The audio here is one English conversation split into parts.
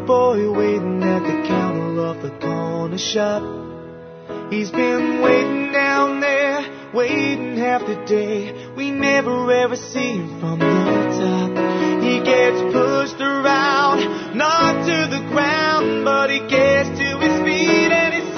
boy waiting at the counter of the corner shop. He's been waiting down there, waiting half the day. We never ever see him from the top. He gets pushed around, knocked to the ground, but he gets to his feet and he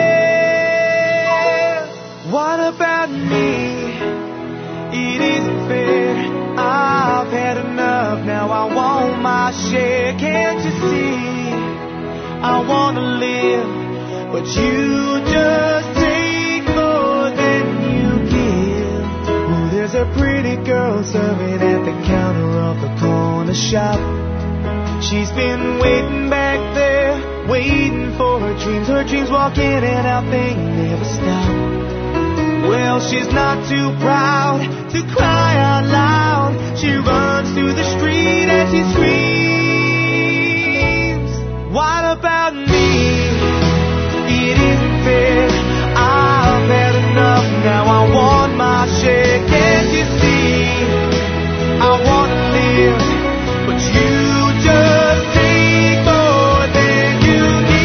says, what about me? It isn't fair. I've had enough, now I want my share. Can't you see? I want to live, but you just take more than you give. Oh, there's a pretty girl serving at the counter of the corner shop. She's been waiting back there, waiting for her dreams. Her dreams walk in and out, they never stop. Well, she's not too proud to cry out loud. She runs through the street and she screams, what about me? It isn't fair. I've had enough, now I want my share. Can't you see? I want to live, but you just take more than you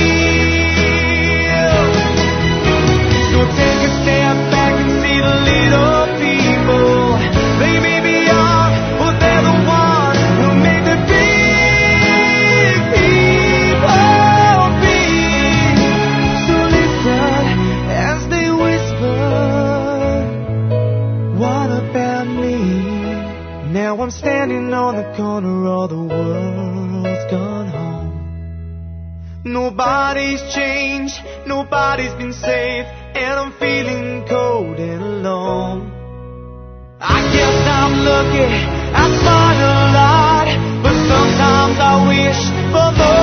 give. So take a step back and see the little people. They may be young, but they're the ones who make the big people big. So listen as they whisper, what about me? Now I'm standing on the corner, all the world's gone home. Nobody's changed, nobody's been safe, and I'm feeling cold and alone. I guess I'm lucky, I smile a lot, but sometimes I wish for more.